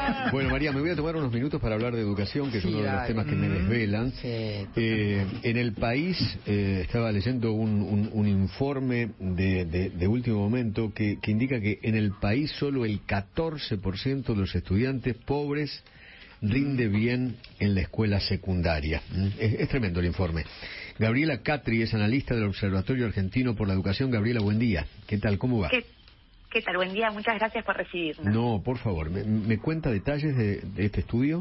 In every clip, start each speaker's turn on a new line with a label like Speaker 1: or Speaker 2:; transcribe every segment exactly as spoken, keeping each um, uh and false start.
Speaker 1: Bueno, María, me voy a tomar unos minutos para hablar de educación, que es
Speaker 2: Sí,
Speaker 1: uno de los
Speaker 2: dale.
Speaker 1: temas que me desvelan.
Speaker 2: Sí,
Speaker 1: eh, en el país, eh, estaba leyendo un, un, un informe de, de, de último momento que, que indica que en el país solo el catorce por ciento de los estudiantes pobres rinde bien en la escuela secundaria. Es, es tremendo el informe. Gabriela Catri es analista del Observatorio Argentino por la Educación. Gabriela, buen día. ¿Qué tal? ¿Cómo va?
Speaker 3: ¿Qué, qué tal? Buen día, muchas gracias por recibirnos.
Speaker 1: No, por favor, ¿me, me cuenta detalles de, de este estudio?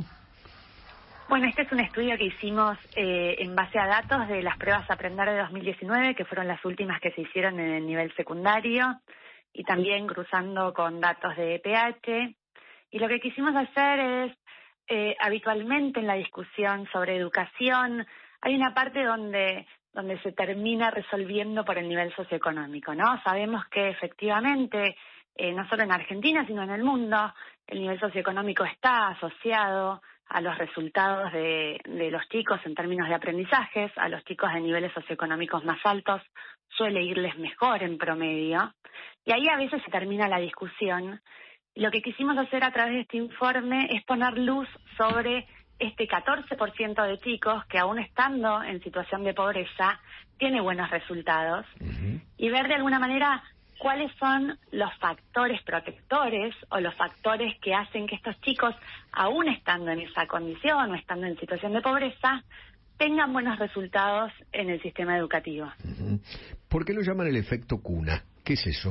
Speaker 3: Bueno, este es un estudio que hicimos eh, en base a datos de las pruebas Aprender de dos mil diecinueve, que fueron las últimas que se hicieron en el nivel secundario, y también cruzando con datos de E P H. Y lo que quisimos hacer es, eh, habitualmente en la discusión sobre educación, hay una parte donde donde se termina resolviendo por el nivel socioeconómico, ¿no? Sabemos que efectivamente, eh, no solo en Argentina, sino en el mundo, el nivel socioeconómico está asociado a los resultados de, de los chicos en términos de aprendizajes. A los chicos de niveles socioeconómicos más altos suele irles mejor en promedio, y ahí a veces se termina la discusión. Lo que quisimos hacer a través de este informe es poner luz sobre este catorce por ciento de chicos que, aún estando en situación de pobreza, tiene buenos resultados, uh-huh. y ver de alguna manera cuáles son los factores protectores o los factores que hacen que estos chicos, aún estando en esa condición o estando en situación de pobreza, tengan buenos resultados en el sistema educativo.
Speaker 1: Uh-huh. ¿Por qué lo llaman el efecto cuna? ¿Qué es eso?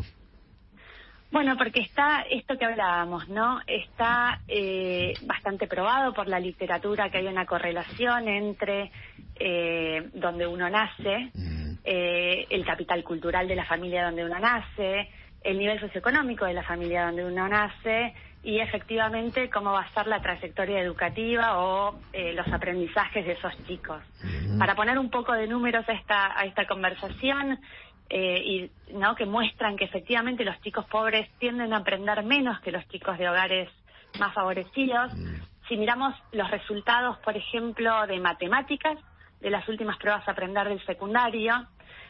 Speaker 3: Bueno, porque está esto que hablábamos, ¿no? Está eh, bastante probado por la literatura que hay una correlación entre eh, donde uno nace, eh, el capital cultural de la familia donde uno nace, el nivel socioeconómico de la familia donde uno nace y efectivamente cómo va a ser la trayectoria educativa o eh, los aprendizajes de esos chicos. Uh-huh. Para poner un poco de números a esta, a esta conversación, Eh, y no que muestran que efectivamente los chicos pobres tienden a aprender menos que los chicos de hogares más favorecidos. Mm. Si miramos los resultados, por ejemplo, de matemáticas, de las últimas pruebas Aprender del secundario,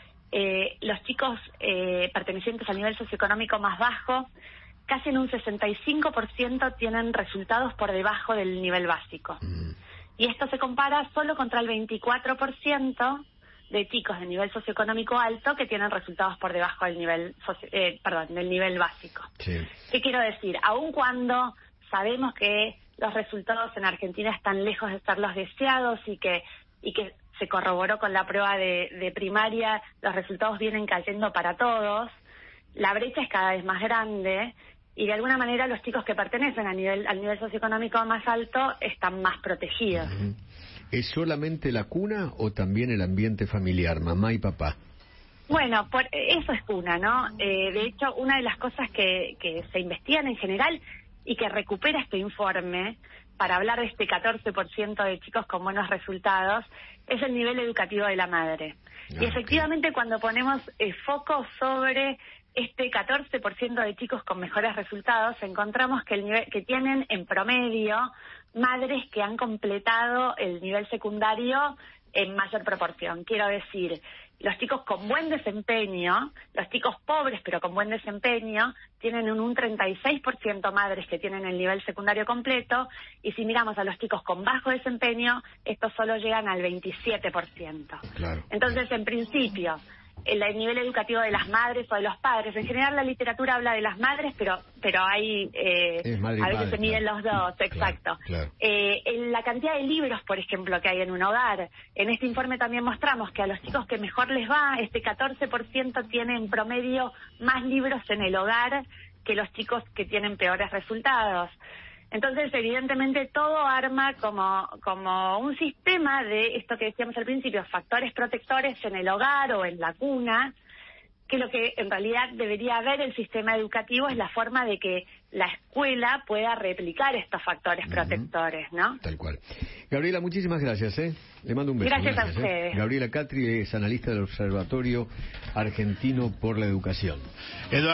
Speaker 3: eh, los chicos eh, pertenecientes al nivel socioeconómico más bajo, casi en un sesenta y cinco por ciento tienen resultados por debajo del nivel básico. Mm. Y esto se compara solo contra el veinticuatro por ciento de chicos de nivel socioeconómico alto que tienen resultados por debajo del nivel socio, eh, perdón, del nivel básico. Sí. ¿Qué quiero decir? Aun cuando sabemos que los resultados en Argentina están lejos de ser los deseados y que y que se corroboró con la prueba de, de primaria, los resultados vienen cayendo para todos, la brecha es cada vez más grande y de alguna manera los chicos que pertenecen a nivel, al nivel socioeconómico más alto están más protegidos. Uh-huh.
Speaker 1: ¿Es solamente la cuna o también el ambiente familiar, mamá y papá?
Speaker 3: Bueno, por, eso es cuna, ¿no? Eh, de hecho, una de las cosas que, que se investigan en general y que recupera este informe para hablar de este catorce por ciento de chicos con buenos resultados es el nivel educativo de la madre. Ah, y efectivamente, okay. Cuando ponemos eh, foco sobre este catorce por ciento de chicos con mejores resultados, encontramos que, el nivel, que tienen en promedio madres que han completado el nivel secundario en mayor proporción. Quiero decir, los chicos con buen desempeño, los chicos pobres pero con buen desempeño, tienen un, un treinta y seis por ciento madres que tienen el nivel secundario completo, y si miramos a los chicos con bajo desempeño, estos solo llegan al veintisiete por ciento. Claro. Entonces, en principio, el nivel educativo de las madres o de los padres. En general la literatura habla de las madres, pero pero hay eh, a veces padre, se miden claro. los dos, exacto. Claro, claro. Eh, en la cantidad de libros, por ejemplo, que hay en un hogar. En este informe también mostramos que a los chicos que mejor les va, este catorce por ciento tiene en promedio más libros en el hogar que los chicos que tienen peores resultados. Entonces, evidentemente, todo arma como, como un sistema de esto que decíamos al principio, factores protectores en el hogar o en la cuna, que lo que en realidad debería haber el sistema educativo es la forma de que la escuela pueda replicar estos factores uh-huh. protectores, ¿no?
Speaker 1: Tal cual. Gabriela, muchísimas gracias, ¿eh? Le mando un beso.
Speaker 3: Gracias, gracias a ustedes.
Speaker 1: ¿eh? Gabriela Catri es analista del Observatorio Argentino por la Educación. Eduardo